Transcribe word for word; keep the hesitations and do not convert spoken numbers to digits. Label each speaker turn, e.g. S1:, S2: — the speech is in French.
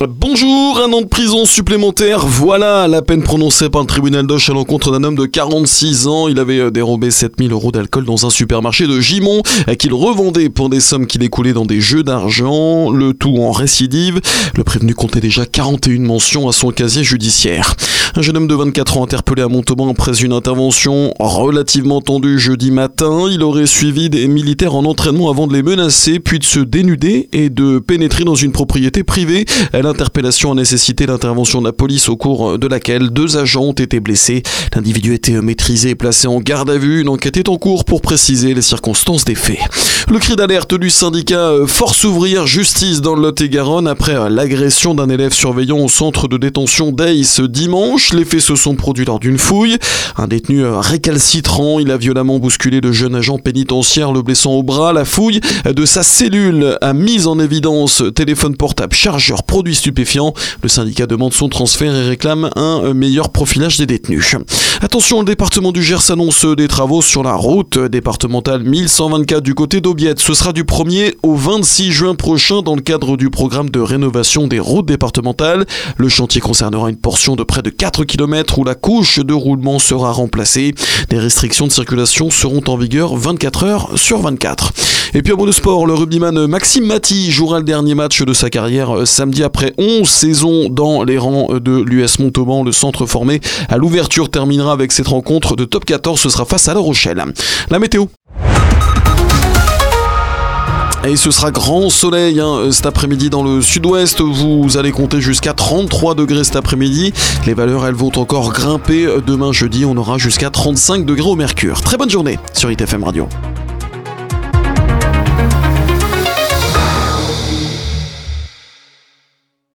S1: Bonjour, un an de prison supplémentaire, voilà la peine prononcée par le tribunal d'Auch à l'encontre d'un homme de quarante-six ans. Il avait dérobé sept mille euros d'alcool dans un supermarché de Gimont qu'il revendait pour des sommes qu'il écoulait dans des jeux d'argent, le tout en récidive. Le prévenu comptait déjà quarante et une mentions à son casier judiciaire. Un jeune homme de vingt-quatre ans interpellé à Montauban après une intervention relativement tendue jeudi matin. Il aurait suivi des militaires en entraînement avant de les menacer, puis de se dénuder et de pénétrer dans une propriété privée. L'interpellation a nécessité l'intervention de la police au cours de laquelle deux agents ont été blessés. L'individu a été maîtrisé et placé en garde à vue. Une enquête est en cours pour préciser les circonstances des faits. Le cri d'alerte du syndicat Force Ouvrière Justice dans le Lot-et-Garonne après l'agression d'un élève surveillant au centre de détention d'Aix ce dimanche. Les faits se sont produits lors d'une fouille. Un détenu récalcitrant, il a violemment bousculé le jeune agent pénitentiaire, le blessant au bras. La fouille de sa cellule a mis en évidence téléphone portable, chargeur, produits stupéfiants. Le syndicat demande son transfert et réclame un meilleur profilage des détenus. Attention, le département du Gers annonce des travaux sur la route départementale mille cent vingt-quatre du côté d'Aubiette. Ce sera du premier au vingt-six juin prochain dans le cadre du programme de rénovation des routes départementales. Le chantier concernera une portion de près de quatre kilomètres où la couche de roulement sera remplacée. Des restrictions de circulation seront en vigueur vingt-quatre heures sur vingt-quatre. Et puis à mot de sport, le rugbyman Maxime Maty jouera le dernier match de sa carrière samedi après onze saisons dans les rangs de l'U S Montauban. Le centre formé à l'ouverture terminera avec cette rencontre de top quatorze. Ce sera face à La Rochelle. La météo. Et ce sera grand soleil hein, cet après-midi dans le sud-ouest. Vous allez compter jusqu'à trente-trois degrés cet après-midi. Les valeurs, elles vont encore grimper. Demain jeudi, on aura jusqu'à trente-cinq degrés au mercure. Très bonne journée sur I T F M Radio.